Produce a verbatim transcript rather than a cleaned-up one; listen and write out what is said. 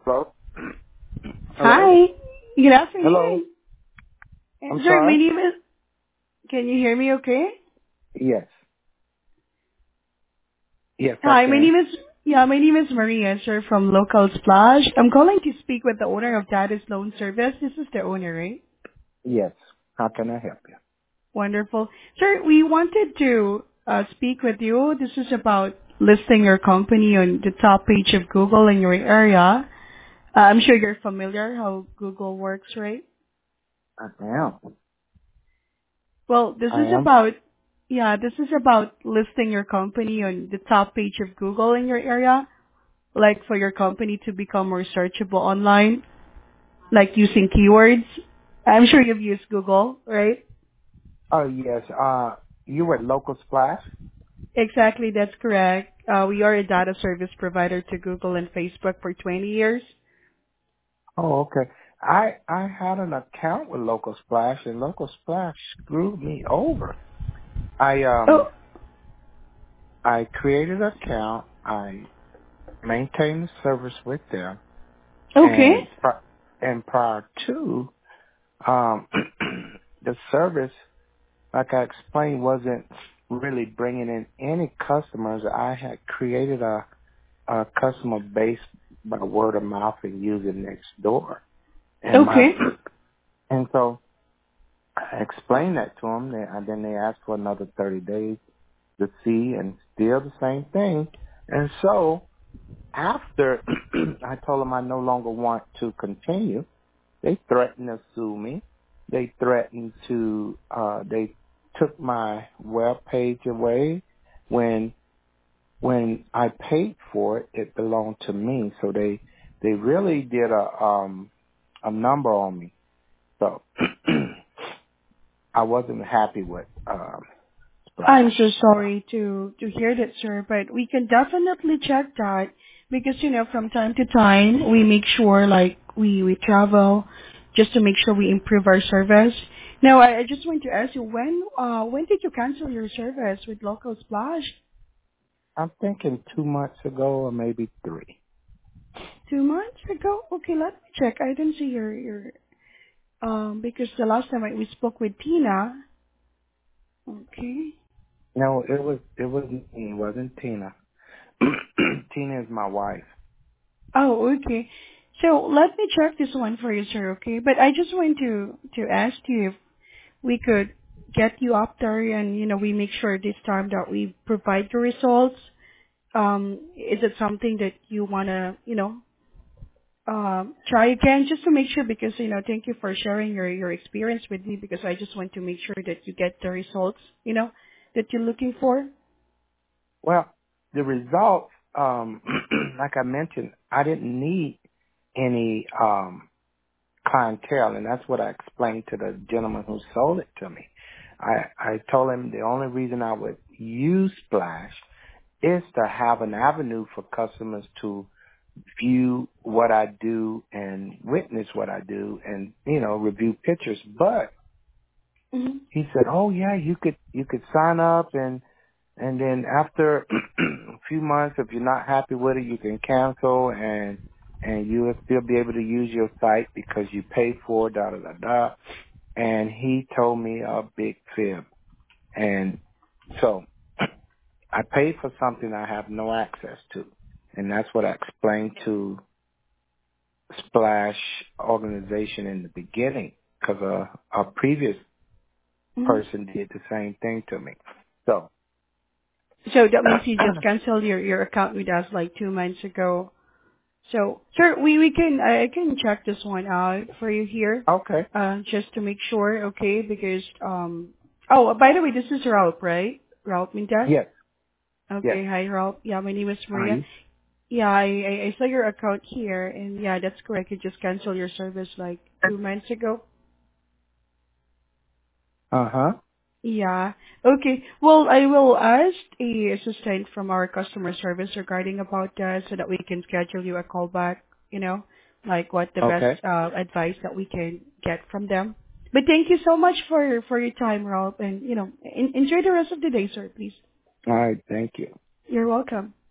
Hello? Hello? Hi. Good Hello? afternoon. Uh, I'm Sir, my sorry? name is. Can you hear me okay? Yes. Yes, I Hi, my can. name is. Yeah, my name is Maria, sir, from Local Splash. I'm calling to speak with the owner of Data's Loan Service. This is the owner, right? Yes. How can I help you? Wonderful. Sir, we wanted to uh, speak with you. This is about listing your company on the top page of Google in your area. Uh, I'm sure you're familiar how Google works, right? I am. Well, this I is am. about, yeah, this is about listing your company on the top page of Google in your area, like for your company to become more searchable online, like using keywords. I'm sure you've used Google, right? Oh, yes. Uh, you were at Local Splash? Exactly, that's correct. Uh, we are a data service provider to Google and Facebook for twenty years. Oh, okay. I, I had an account with Local Splash and Local Splash screwed me over. I, um, Oh, I created an account. I maintained the service with them okay. and, pri- and prior to, um, the service like I explained, wasn't really bringing in any customers. I had created a, a customer base by word of mouth and using Nextdoor. And my, Okay. and so I explained that to them, and then they asked for another thirty days to see, and still the same thing. And so after I told them I no longer want to continue, they threatened to sue me. They threatened to, uh, they took my web page away. When, when I paid for it, it belonged to me. So they, they really did a, um, a number on me. So I wasn't happy with, um, I'm Splash. so So, sorry to to hear that, sir, but we can definitely check that because you know from time to time we make sure like we we travel just to make sure we improve our service. Now, I, I just want to ask you when uh when did you cancel your service with Local Splash? I'm thinking two months ago or maybe three. Two months ago. Okay, let me check. I didn't see your your um because the last time I, we spoke with Tina. Okay. No, it was, it was, it wasn't Tina. Tina is my wife. Oh, okay. So let me check this one for you, sir, okay? But I just want to to ask you if we could get you up there and, you know, we make sure this time that we provide the results. Um, is it something that you want to, you know, um, try again just to make sure because, you know, thank you for sharing your, your experience with me because I just want to make sure that you get the results, you know, that you're looking for. Well, the results, um, like I mentioned, I didn't need any um, clientele, and that's what I explained to the gentleman who sold it to me. I, I told him the only reason I would use Splash is to have an avenue for customers to view what I do and witness what I do and, you know, review pictures. But Mm-hmm. he said, oh yeah, you could, you could sign up and and then after a few months, if you're not happy with it, you can cancel and and you will still be able to use your site because you paid for it, da da da da. And he told me a big fib. And so I paid for something I have no access to. And that's what I explained to Splash organization in the beginning because a, a previous Mm-hmm. person did the same thing to me. So So that means you just canceled your, your account with us like two months ago. So, sir, we, we can, I I can check this one out for you here, okay. uh, just to make sure, okay, because, um, oh, by the way, this is Ralph, right? Ralph Mintas? Yes. Yes. Okay, hi, Ralph. Yeah, my name is Are Maria. you? Yeah, I, I, I saw your account here, and yeah, that's correct. You just canceled your service like two months ago. Uh huh. Yeah. Okay. Well, I will ask a assistant from our customer service regarding about that so that we can schedule you a call back, you know, like what the best Okay. uh, advice that we can get from them. But thank you so much for for your time, Rob, and you know, en- enjoy the rest of the day, sir, please. All right. Thank you. You're welcome.